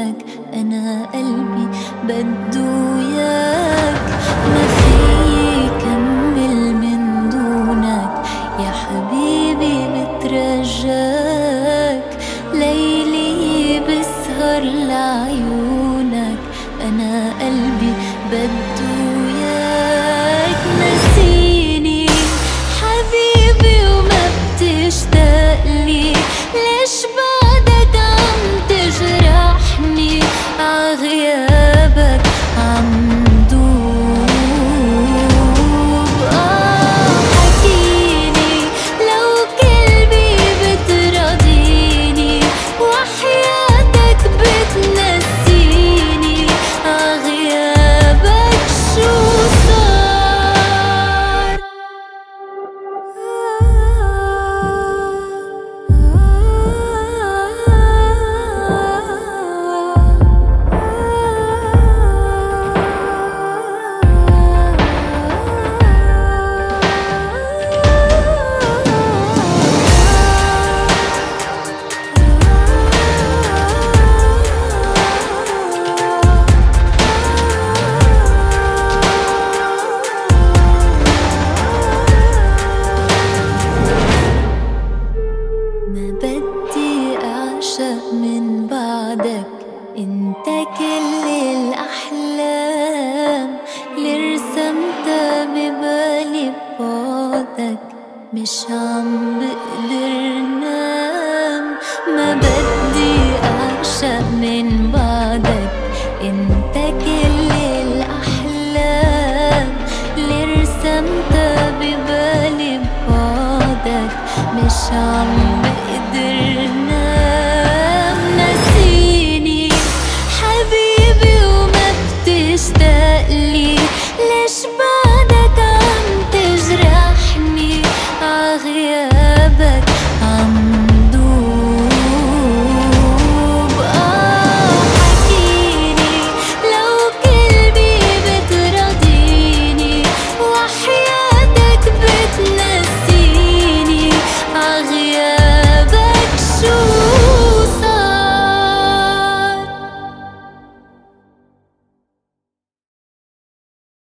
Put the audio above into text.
عيونك، أنا قلبي بده ياك، ما في يكمل من دونك يا حبيبي بترجاك، ليلي بسهر لعيونك، أنا قلبي بده ياك. نسيني حبيبي وما بتشتاق لي، ليش بعدك عم تجرحني، عغيابك عم دوب. حكيني لو قلبي بتراضيني، وحياتك بتنسيني، عغيابك شو صار. ما بدي أعشق من بعدك، انت كل الأحلام اللي رسمتها ببالي ببعدك، مش عم بقدر